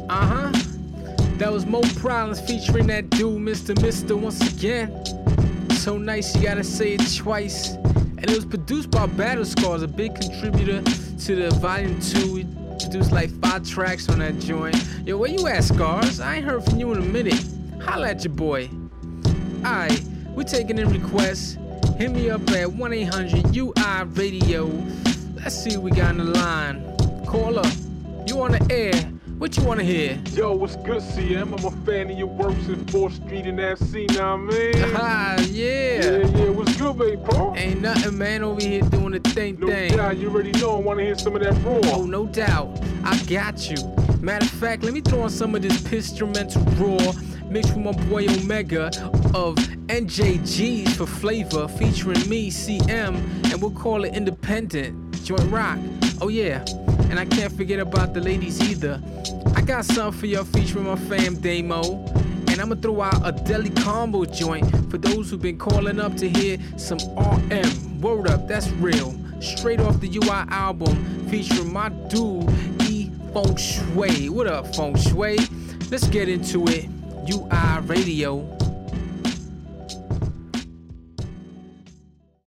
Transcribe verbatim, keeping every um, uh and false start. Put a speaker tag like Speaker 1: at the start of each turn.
Speaker 1: Uh-huh. That was Mo Problems featuring that dude, Mister Mister once again. So nice, you gotta say it twice. And it was produced by Battle Scars, a big contributor to the Volume two. He produced like five tracks on that joint. Yo, where you at, Scars? I ain't heard from you in a minute. Holla at your boy. Alright, we taking in requests. Hit me up at one eight hundred U I Radio. Let's see what we got on the line. Caller, you on the air. What you wanna hear?
Speaker 2: Yo, what's good, C M? I'm a fan of your works in fourth Street and F C, know what I mean?
Speaker 1: Ah, yeah.
Speaker 2: Yeah, yeah, what's good, baby, Paul?
Speaker 1: Ain't nothing, man, over here doing the thing
Speaker 2: No
Speaker 1: thing.
Speaker 2: doubt, you already know I wanna hear some of that raw.
Speaker 1: Oh, no doubt. I got you. Matter of fact, let me throw on some of this Pistrumental Raw mixed with my boy Omega of N J G's for flavor, featuring me, C M, and we'll call it Independent. Joint rock. Oh, yeah. And I can't forget about the ladies either. I got something for y'all featuring my fam Damo. And I'ma throw out a deli combo joint for those who've been calling up to hear some R M. Word up, that's real. Straight off the U I album featuring my dude E Feng Shui. What up, Feng Shui? Let's get into it. U I Radio.